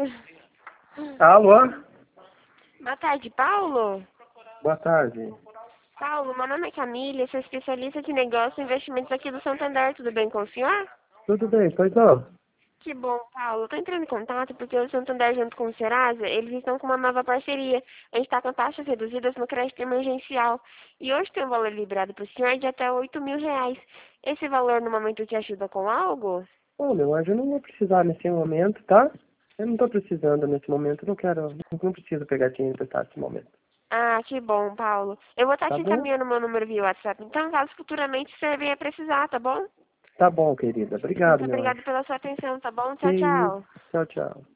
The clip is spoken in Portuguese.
Alô? Boa tarde, Paulo. Boa tarde. Paulo, meu nome é Camila, sou especialista de negócios e investimentos aqui do Santander. Tudo bem com o senhor? Tudo bem, pois não? Que bom, Paulo. Estou entrando em contato porque o Santander, junto com o Serasa, eles estão com uma nova parceria. A gente está com taxas reduzidas no crédito emergencial. E hoje tem um valor liberado para o senhor de até R$ 8.000. Esse valor no momento te ajuda com algo? Olha, hoje eu não vou precisar nesse momento, tá? Eu não tô precisando nesse momento, não preciso pegar dinheiro emprestado nesse momento. Ah, que bom, Paulo. Eu vou estar Tá te bom? encaminhando meu número via WhatsApp. Então, caso futuramente você venha precisar, tá bom? Tá bom, querida. Obrigado, Muito meu obrigada anjo. pela sua atenção, tá bom? Que Tchau, isso. tchau. Tchau, tchau.